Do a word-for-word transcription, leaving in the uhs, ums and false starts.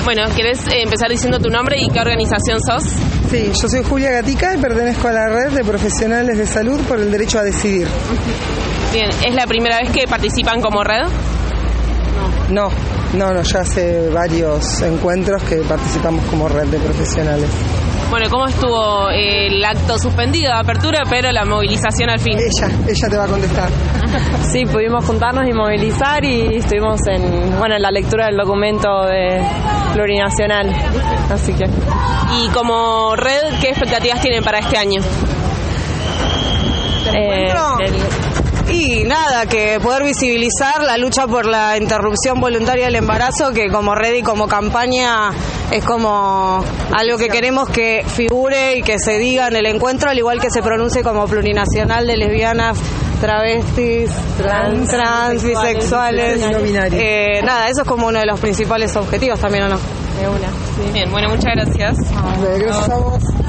Bueno, ¿querés eh, empezar diciendo tu nombre y qué organización sos? Sí, yo soy Julia Gatica y pertenezco a la red de profesionales de salud por el derecho a decidir. Bien, ¿es la primera vez que participan como red? No, no, no, ya hace varios encuentros que participamos como red de profesionales. Bueno, ¿cómo estuvo el acto suspendido de apertura, pero la movilización al fin? Ella, ella te va a contestar. Sí, pudimos juntarnos y movilizar y estuvimos en, bueno, en la lectura del documento de plurinacional, así que... Y como red, ¿qué expectativas tienen para este año? Eh, el... Y nada, que poder visibilizar la lucha por la interrupción voluntaria del embarazo, que como red y como campaña es como algo que queremos que figure y que se diga en el encuentro, al igual que se pronuncie como plurinacional de lesbianas, travestis, trans, trans bisexuales. No binarios. Eh, nada, eso es como uno de los principales objetivos también, ¿o no? De una, sí. Bien, bueno, muchas gracias. Gracias a vos.